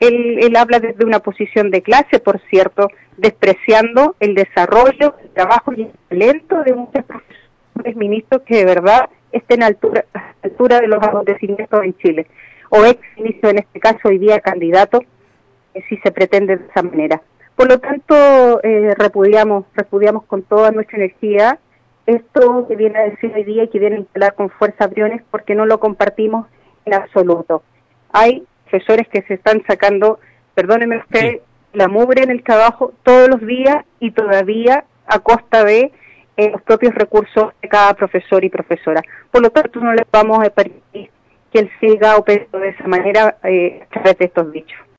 él habla desde una posición de clase, por cierto, despreciando el desarrollo, el trabajo y el talento de muchos profesores ministros que de verdad estén a altura de los acontecimientos en Chile, o ex ministro en este caso, hoy día candidato, si se pretende de esa manera. Por lo tanto, repudiamos con toda nuestra energía esto que viene a decir hoy día y que viene a instalar con fuerza Briones, porque no lo compartimos en absoluto. Hay profesores que se están sacando, perdóneme usted, la mugre en el trabajo todos los días y todavía a costa de los propios recursos de cada profesor y profesora. Por lo tanto, no les vamos a permitir que él siga operando de esa manera a través de estos dichos.